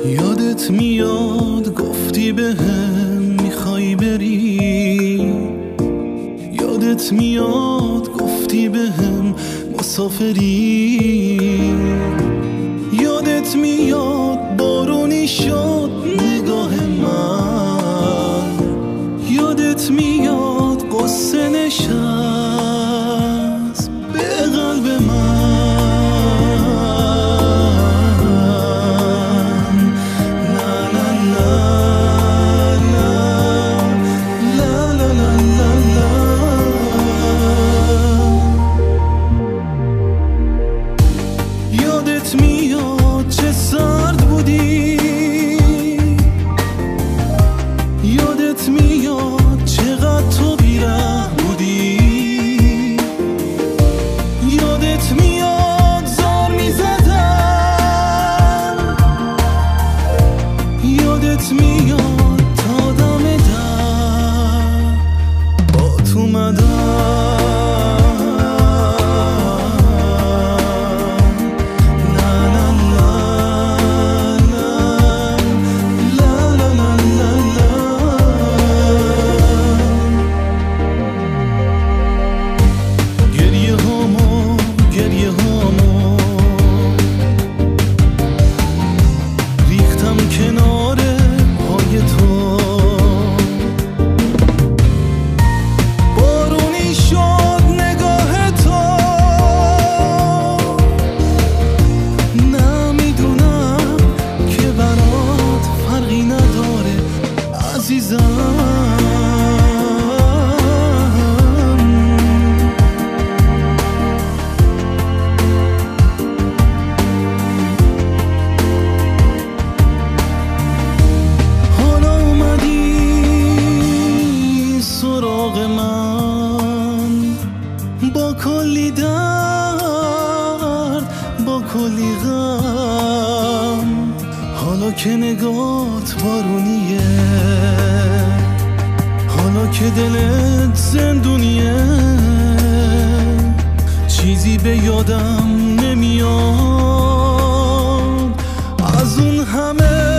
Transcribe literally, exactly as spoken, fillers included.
یادت میاد گفتی بهم میخوای بری، یادت میاد گفتی بهم مسافری، یادت میاد بارونی شد نگاه من، یادت میاد قصه نشست به قلب من. یادت میاد چه سرد بودی، یادت میاد چقدر تو بی‌رحم بودی، یادت میاد زار میزدم، یادت میاد تا دم در با تو اومدم. حالا اومدی سراغ من با کلی درد، با کلی غم، حالا که نگات بارونیه، حالا که دلت زندونیه، چیزی به یادم نمیاد از اون همه